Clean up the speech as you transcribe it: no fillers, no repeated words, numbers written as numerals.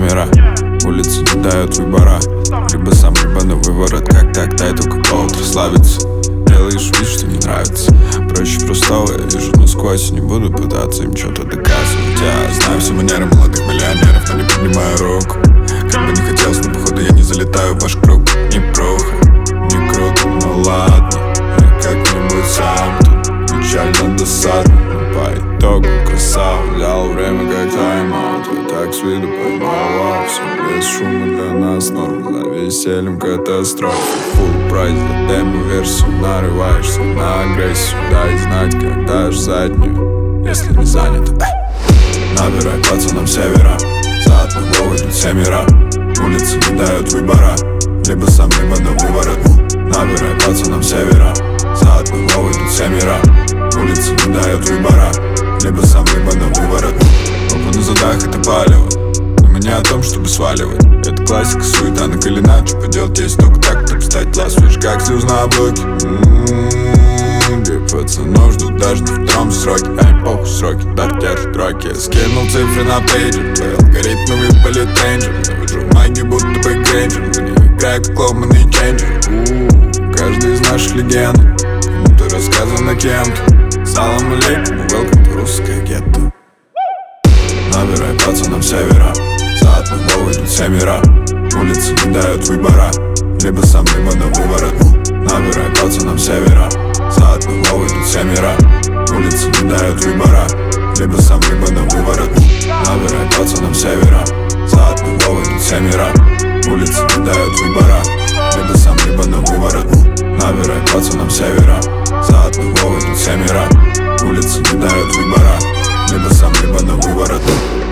мира. Улицы не дают выбора, либо сам, либо на выворот. Как так, дай только повод расслабиться. Делаешь вид, что не нравится. Проще простого, я вижу насквозь. Не буду пытаться им что-то доказывать. Я знаю все манеры молодых миллионеров, но не поднимаю руку. Как бы не хотелось, но походу я не залетаю в ваш круг. Не пруха, не круто, ну ладно. Я как-нибудь сам тут печально досадно. Но по итогу красава. Взял время как тайм-аут. Я так с виду поймал все без шума для нас норм. За весельем катастрофа. Фулл прайс за демо-версию. Нарываешься на агрессию. Дай знать, когда ж заднюю, если не занято. Набирай пацанам севера. За одного идут семеро. Улицы не дают выбора, либо сам, либо на выворот. Набирай пацанам севера. За одного идут семеро. Улицы не дают выбора, либо сам, либо на выворот. Оба на задах это палево, но мы не о том, чтобы сваливать. Это классика, суета, накалена. Что поделать, есть только так, чтобы стать класс. Видишь, как слез на облаке. Где пацанов ждут даже на втором сроке. А им похуй сроки, дар держит роки. Я скинул цифры на пейджер, по алгоритму выпали тренджер. Навожу магию, будто бы грейнджер. Не играю как ломаный ченджер. Каждый из наших легенд кому-то рассказано кем-то. Салам алейкум, welcome to русское гетто. Набирай пацанам севера. За одного идут семеро. Улицы не дают выбора, либо сам, либо на выворот. Набирай пацанам севера. За одного идут семеро. Улицы не дают выбора, либо сам, либо на выворот. Набирай пацанам севера. За одного идут семеро. Улицы не дают выбора, либо сам, либо на выворот. Набирай пацанам севера. За одного идут семеро. Улицы не дают выбора, либо сам, либо на выворот.